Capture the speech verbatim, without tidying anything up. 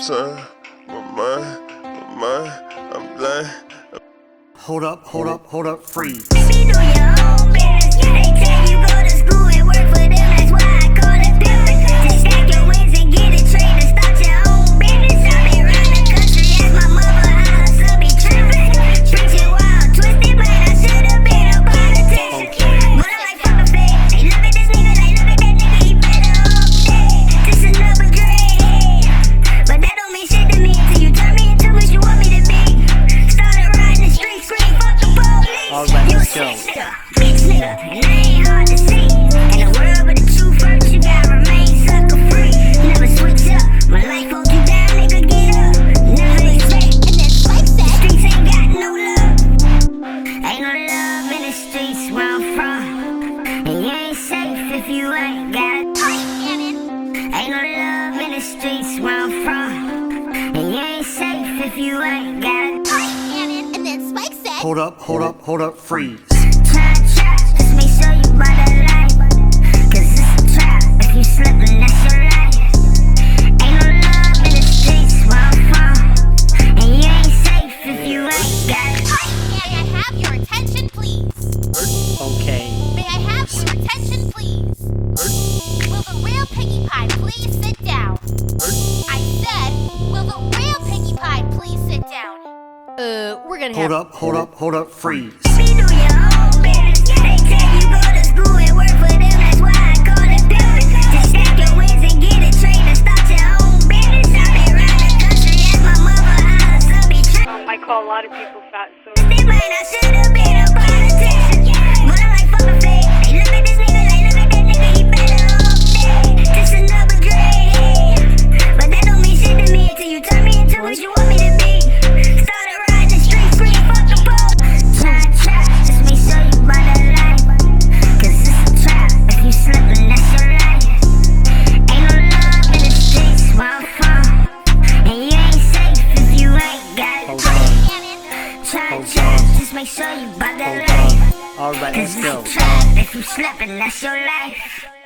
turn my mind, my mind, I'm blind. Hold up, hold up, hold up, freeze. Baby, do your own business. They tell you go to school and work for them. That's why I call it business. To stack your wins and get it trade to start your own business. I've been around the country, ask my mother how her son be tripping. Preaching wild, twisted, but I should have been a politician. But I'm like, fuck a fake. They love it, this nigga, they love it, that nigga, he better update. This another grade. But that don't mean shit to me until you turn me into what you want me to be. Started riding the street, scream, fuck the police. Alright, You a let's go. sick nigga, bitch nigga, and I ain't hard to see. In the world with the truth first, you gotta remain sucker free. Never switch up, my life hold you down, nigga, get up. Never expect, and that's like that. The streets ain't got no love. Ain't no love in the streets where I'm from. And you ain't safe if you ain't got it. Ain't no love in the streets where I'm from. And you ain't safe if you ain't got it. And then Spike said, Hold up, hold up, hold up, freeze. Try, try, just make sure you buy the light. Cause it's a trap, if you slippin', that's your life. Ain't no love in the streets where I'm from. And you ain't safe if you ain't got it. may I have your attention, please? Okay. May I have your attention, please? Will the real Piggy Pie please sit down? I said, will the real Piggy Pie please sit down? Uh, we're gonna Hold have. up, hold up, hold up, freeze. Baby, do your own business. They tell you go to school and work for them. That's why I call it business. To stack your wins and get it trade to start your own business. I've been around the country, ask my mother how her son be tripping. I call a lot of people fat, so They might I should have been a politician. But I'm like, fuck a fake. They love it, this nigga, they love it, that nigga, he better update. This another grade. But that don't mean shit to me until you turn me into what you want me to be. Started riding the street, scream, fuck the police. Try, try, just make sure you buy the light. Cause it's a trap, if you slippin', that's your life. Ain't no love in the streets where I'm from. And you ain't safe if you ain't got it. Try, try, just make sure you buy the light. Alright, Cause let's go. it's a trap, if you slippin', that's your life.